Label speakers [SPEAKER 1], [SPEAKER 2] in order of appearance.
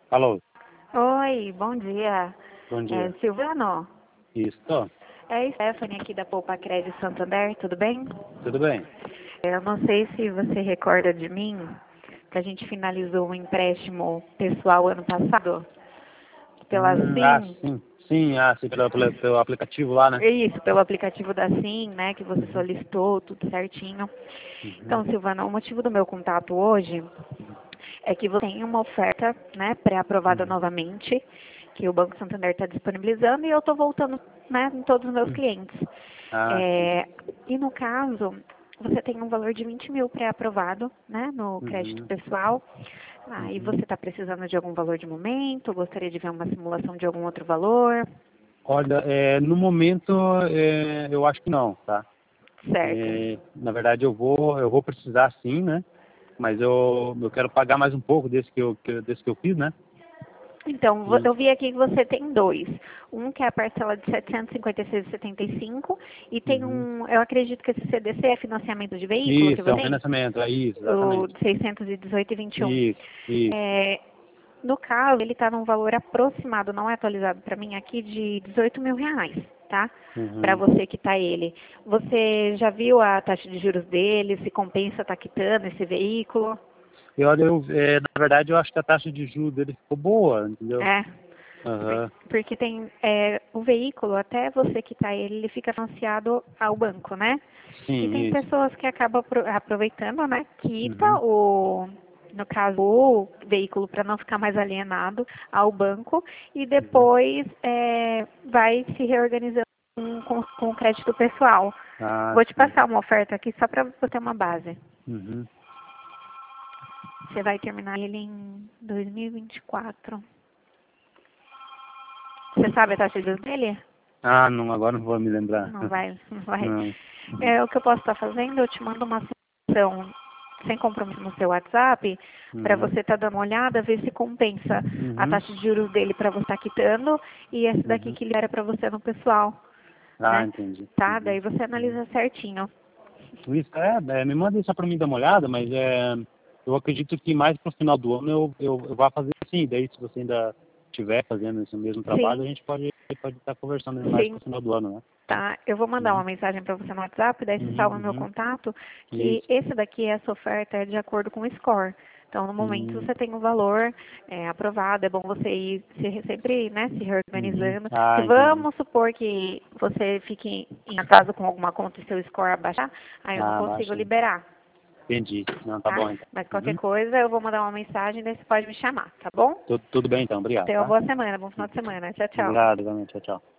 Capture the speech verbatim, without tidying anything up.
[SPEAKER 1] Alô,
[SPEAKER 2] Oi, bom dia.
[SPEAKER 1] bom
[SPEAKER 2] É,
[SPEAKER 1] dia.
[SPEAKER 2] Silvano,
[SPEAKER 1] Isso, tô.
[SPEAKER 2] é Stephanie aqui da Poupa Crédito Santander, tudo bem?
[SPEAKER 1] Tudo bem?
[SPEAKER 2] Eu não sei se você recorda de mim, que a gente finalizou um empréstimo pessoal ano passado, pela
[SPEAKER 1] Hum, ah,
[SPEAKER 2] SIM.
[SPEAKER 1] sim. Sim, ah, sim, pelo, pelo, pelo aplicativo lá, né?
[SPEAKER 2] Isso, pelo aplicativo da SIM, né, que você
[SPEAKER 1] Uhum,
[SPEAKER 2] solicitou, tudo certinho.
[SPEAKER 1] uhum,
[SPEAKER 2] Então, Silvano, o motivo do meu contato hoje é que você tem uma oferta, né, pré-aprovada
[SPEAKER 1] uhum,
[SPEAKER 2] novamente, que o Banco Santander está disponibilizando e eu estou voltando, né, em todos os meus
[SPEAKER 1] uhum.
[SPEAKER 2] clientes.
[SPEAKER 1] Ah, sim.
[SPEAKER 2] É, e no caso, você tem um valor de vinte mil pré-aprovado, né, no crédito
[SPEAKER 1] Uhum,
[SPEAKER 2] pessoal. Aí
[SPEAKER 1] uhum.
[SPEAKER 2] você está precisando de algum valor de momento, gostaria de ver uma simulação de algum outro valor,
[SPEAKER 1] Olha, é, no momento, é, eu acho que não, tá?
[SPEAKER 2] certo?
[SPEAKER 1] É, na verdade, eu vou, eu vou precisar sim, né? Mas eu, eu quero pagar mais um pouco desse que eu, que, desse que eu fiz, né?
[SPEAKER 2] Então, vo-
[SPEAKER 1] E,
[SPEAKER 2] eu vi aqui que você tem dois. Um que é a parcela de setecentos e cinquenta e seis vírgula setenta e cinco e tem
[SPEAKER 1] uhum.
[SPEAKER 2] um, eu acredito que esse C D C é financiamento de veículo que
[SPEAKER 1] Isso, é
[SPEAKER 2] você
[SPEAKER 1] um
[SPEAKER 2] tem,
[SPEAKER 1] financiamento, é isso,
[SPEAKER 2] o
[SPEAKER 1] exatamente.
[SPEAKER 2] de seiscentos e dezoito e vinte e um.
[SPEAKER 1] Isso, isso.
[SPEAKER 2] É, no caso, ele está num valor aproximado, não é atualizado para mim aqui, de dezoito mil reais, tá? Para
[SPEAKER 1] Uhum.
[SPEAKER 2] você quitar ele. Você já viu a taxa de juros dele, se compensa estar quitando esse veículo?
[SPEAKER 1] E olha, eu, é, na verdade, eu acho que a taxa de juros dele ficou boa, entendeu?
[SPEAKER 2] É, por-
[SPEAKER 1] Aham.
[SPEAKER 2] porque tem é, o veículo, até você quitar ele, ele fica financiado ao banco, né? E
[SPEAKER 1] Sim,
[SPEAKER 2] tem
[SPEAKER 1] isso.
[SPEAKER 2] pessoas que acabam apro- aproveitando, né? Quita
[SPEAKER 1] Uhum.
[SPEAKER 2] o, no caso, o veículo para não ficar mais alienado ao banco e
[SPEAKER 1] Uhum.
[SPEAKER 2] depois é, vai se reorganizando com, com, com o crédito pessoal.
[SPEAKER 1] Ah,
[SPEAKER 2] Vou te
[SPEAKER 1] sim.
[SPEAKER 2] passar uma oferta aqui só para você ter uma base.
[SPEAKER 1] Uhum.
[SPEAKER 2] Você vai terminar ele em dois mil e vinte e quatro. Você sabe a taxa de juros dele?
[SPEAKER 1] Ah, não, agora não vou me lembrar.
[SPEAKER 2] Não vai, não vai.
[SPEAKER 1] Não. Uhum.
[SPEAKER 2] É, o que eu posso estar fazendo, eu te mando uma sessão sem compromisso no seu WhatsApp, para
[SPEAKER 1] Uhum.
[SPEAKER 2] você estar dando uma olhada, ver se compensa a
[SPEAKER 1] Uhum.
[SPEAKER 2] taxa de juros dele para você estar quitando e esse daqui
[SPEAKER 1] Uhum.
[SPEAKER 2] que libera para você no pessoal,
[SPEAKER 1] Ah,
[SPEAKER 2] né?
[SPEAKER 1] entendi.
[SPEAKER 2] Tá?
[SPEAKER 1] Uhum.
[SPEAKER 2] Daí você
[SPEAKER 1] Uhum.
[SPEAKER 2] analisa certinho.
[SPEAKER 1] Isso, é, é, me manda isso para mim dar uma olhada, mas é, eu acredito que mais pro final do ano eu, eu, eu vá fazer assim. Daí, se você ainda estiver fazendo esse mesmo trabalho, a
[SPEAKER 2] Sim,
[SPEAKER 1] gente pode pode estar conversando mais pro
[SPEAKER 2] sim.
[SPEAKER 1] final do ano, né?
[SPEAKER 2] Tá? Eu vou mandar
[SPEAKER 1] Uhum.
[SPEAKER 2] uma mensagem para você no WhatsApp, daí você
[SPEAKER 1] Uhum.
[SPEAKER 2] salva meu
[SPEAKER 1] Uhum.
[SPEAKER 2] contato, que
[SPEAKER 1] Isso.
[SPEAKER 2] esse daqui, essa oferta é de acordo com o score. Então, no momento,
[SPEAKER 1] Uhum.
[SPEAKER 2] você tem um valor é, aprovado, é bom você ir se, sempre né, se
[SPEAKER 1] Uhum.
[SPEAKER 2] reorganizando. Se
[SPEAKER 1] Ah, entendi.
[SPEAKER 2] vamos supor que você fique em atraso com alguma conta e seu score abaixar, aí eu não
[SPEAKER 1] Ah,
[SPEAKER 2] consigo
[SPEAKER 1] baixa.
[SPEAKER 2] liberar,
[SPEAKER 1] Entendi. Não, tá
[SPEAKER 2] tá?
[SPEAKER 1] bom então.
[SPEAKER 2] Mas qualquer
[SPEAKER 1] Uhum.
[SPEAKER 2] coisa, eu vou mandar uma mensagem, daí você pode me chamar, tá bom?
[SPEAKER 1] Tudo, tudo bem então, obrigado,
[SPEAKER 2] Tenha uma
[SPEAKER 1] tá?
[SPEAKER 2] boa semana, bom final de semana. Tchau, tchau.
[SPEAKER 1] Obrigado, igualmente. Tchau, tchau.